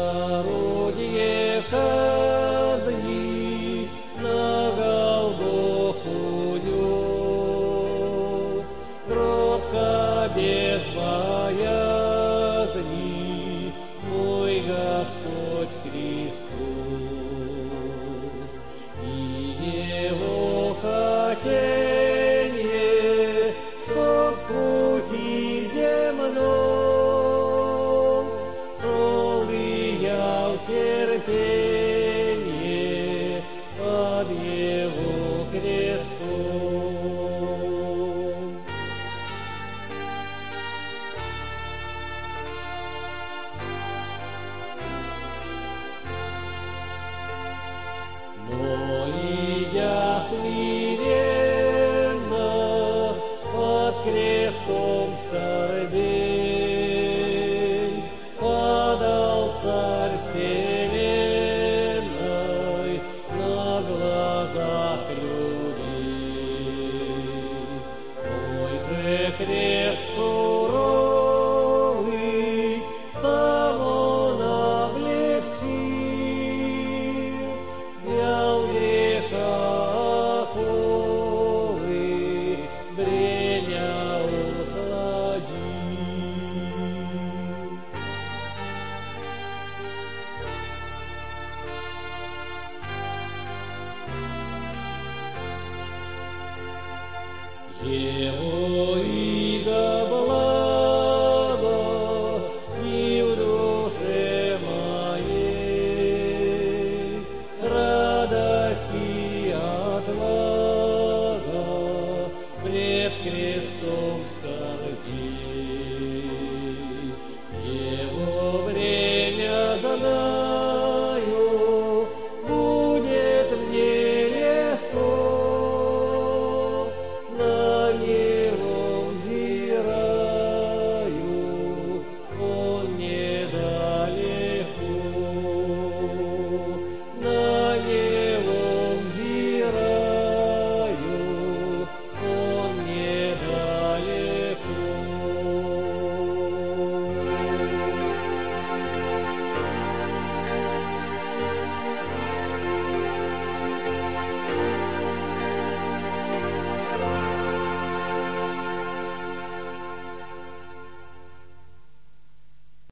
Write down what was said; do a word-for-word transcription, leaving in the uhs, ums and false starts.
орудие казни на Голгофу нес, кротко без боязни мой Господь Христос, и Его хотенье, чтоб в пути земном шел и я в терпенье под Его крестом. Но идя смиренно под крестом скорбей, падал Царь вселенной на глазах людей. Твой же крест суровый сам Он облегчил, взял греха оковы, бремя усладил. Его